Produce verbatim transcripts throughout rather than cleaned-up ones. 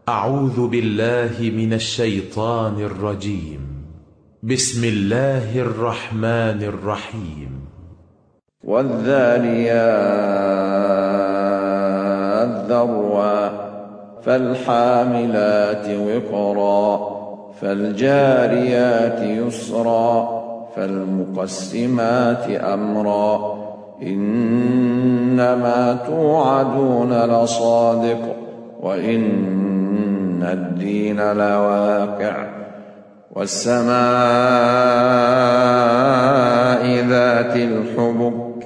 أعوذ بالله من الشيطان الرجيم. بسم الله الرحمن الرحيم. والذاريات ذروا فالحاملات وقرا فالجاريات يسرا فالمقسمات أمرا إنما توعدون لصادق وإن الدين لواقع والسماء ذات الحبك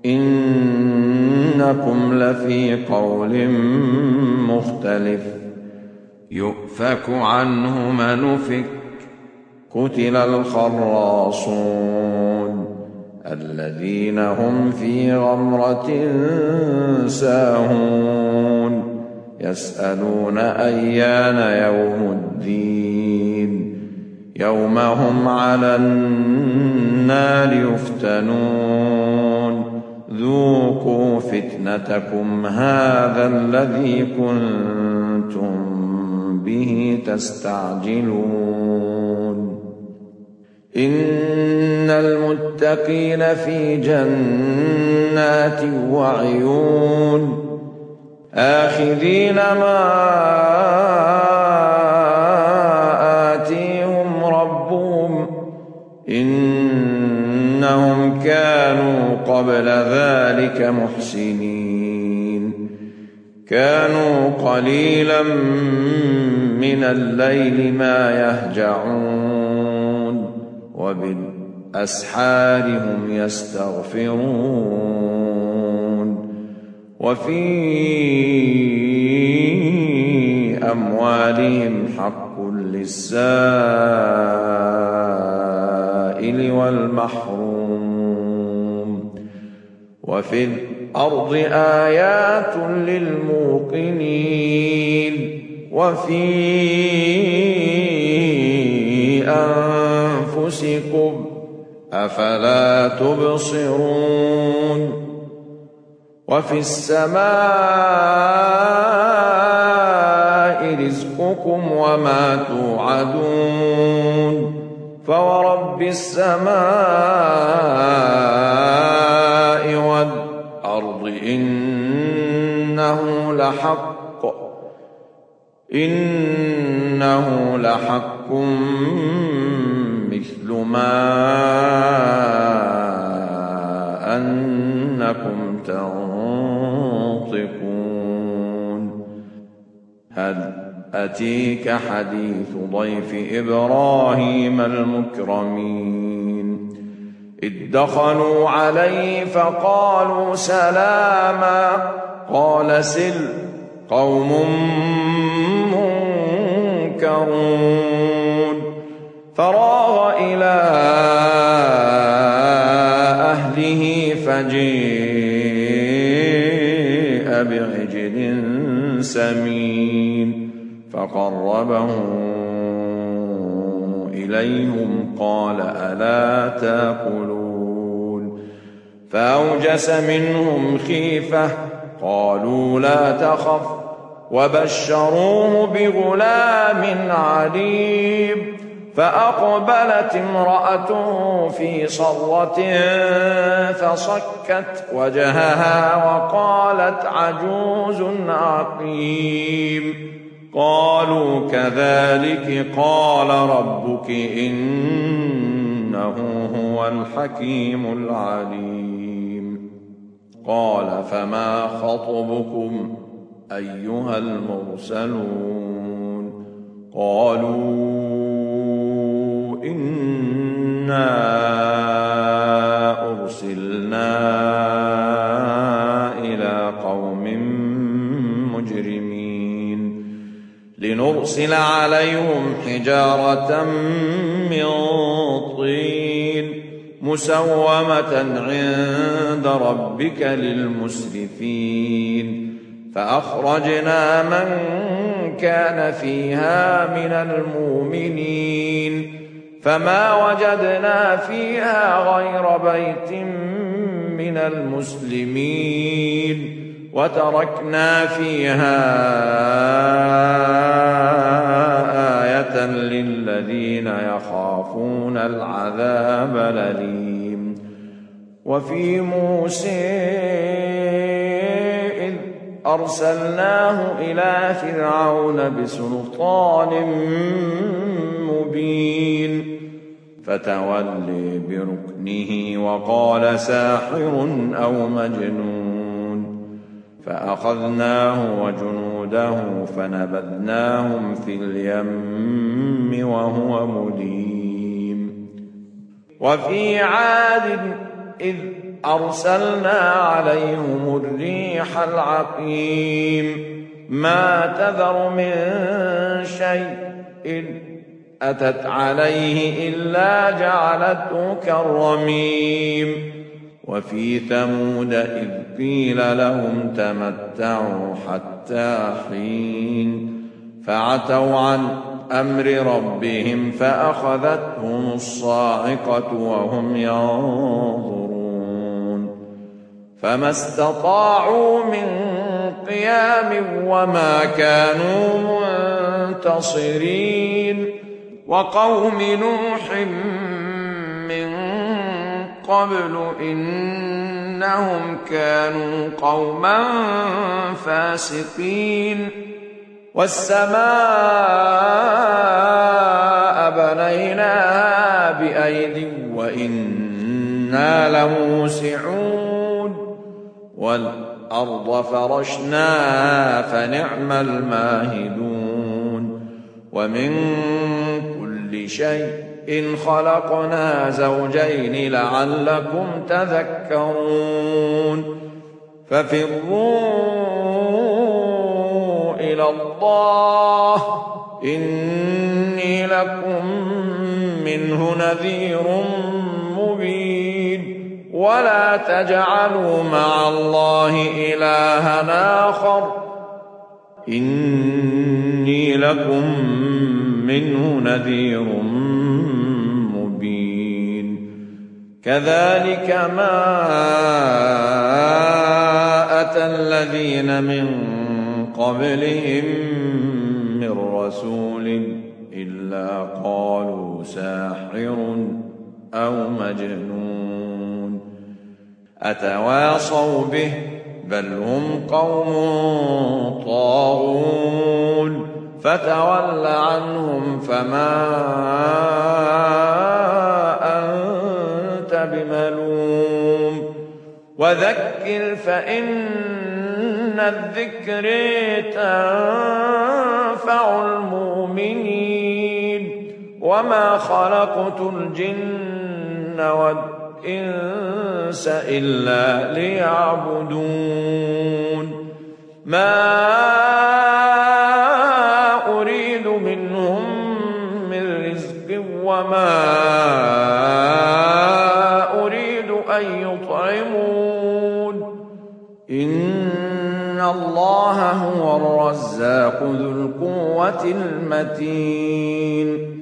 إنكم لفي قول مختلف يؤفك عنه من أفك قتل الخراصون الذين هم في غمرة ساهون يسألون أيان يوم الدين يوم هم على النار يفتنون ذوقوا فتنتكم هذا الذي كنتم به تستعجلون إن المتقين في جنات وعيون آخذين ما آتيهم ربهم إنهم كانوا قبل ذلك محسنين كانوا قليلا من الليل ما يهجعون وبالأسحار هم يستغفرون وفي أموالهم حق للسائل والمحروم وفي الأرض آيات للموقنين وفي أنفسكم أفلا تبصرون وفي السماء رزقكم وما توعدون فورب السماء والأرض إنه لحق إنه لحق مثل ما أنكم تنطقون هل أتيك حديث ضيف إبراهيم المكرمين إذ دخلوا عليه فقالوا سلاما قال سل قوم منكرون فراغ إلى أهله فجيء بعجل سمين فقربه إليهم قال ألا تأكلون فأوجس منهم خيفة قالوا لا تخف وبشروه بغلام عليم فأقبلت امرأته في صرة فصكت وجهها وقالت عجوز عقيم قالوا كذلك قال ربك إنه هو الحكيم العليم قال فما خطبكم أيها المرسلون قالوا إنا أرسلنا إلى قوم مجرمين لنرسل عليهم حجارة من طين مسومة عند ربك للمسرفين فأخرجنا من كان فيها من المؤمنين فما وجدنا فيها غير بيت من المسلمين وتركنا فيها يخافون العذاب الأليم. وفي موسى إذ أرسلناه إلى فرعون بسلطان مبين فتولي بركنه وقال ساحر أو مجنون، فأخذناه وجنوده فنبذناهم في اليم وهو مليم. وفي عاد إذ أرسلنا عليهم الريح العقيم ما تذر من شيء أتت عليه إلا جعلته كالرميم. وفي ثمود إذ قيل لهم تمتعوا حتى حين فعتوا عن أمر ربهم فأخذتهم الصاعقة وهم ينظرون، فما استطاعوا من قيام وما كانوا منتصرين. وقوم نوح من قبل إنهم كانوا قوما فاسقين. والسماء بنيناها بأيد وإنا لموسعون، والأرض فرشناها فنعم الماهدون. ومن كل شيء إن خلقنا زوجين لعلكم تذكرون. ففروا إلى الله إني لكم منه نذير مبين. ولا تجعلوا مع الله إلها آخر إني لكم منه نذير مبين. كذلك ما أتى الذين من قبلهم من رسول إلا قالوا ساحر أو مجنون أتواصوا به بل هم قوم طاغون. فتول عنهم فما أنت بملوم وذكر فإن الذكر تنفع المؤمنين. وما خلقت الجن والإنس إلا ليعبدون. ما أريد منهم من رزق وما أريد أن يطعمون إن الله هو الرزاق ذو القوة المتين.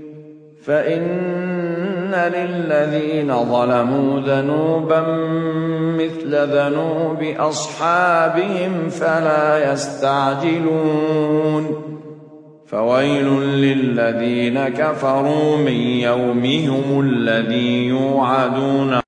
فإن للذين ظلموا ذنوبا مثل ذنوب أصحابهم فلا يستعجلون. فويل للذين كفروا من يومهم الذي يوعدون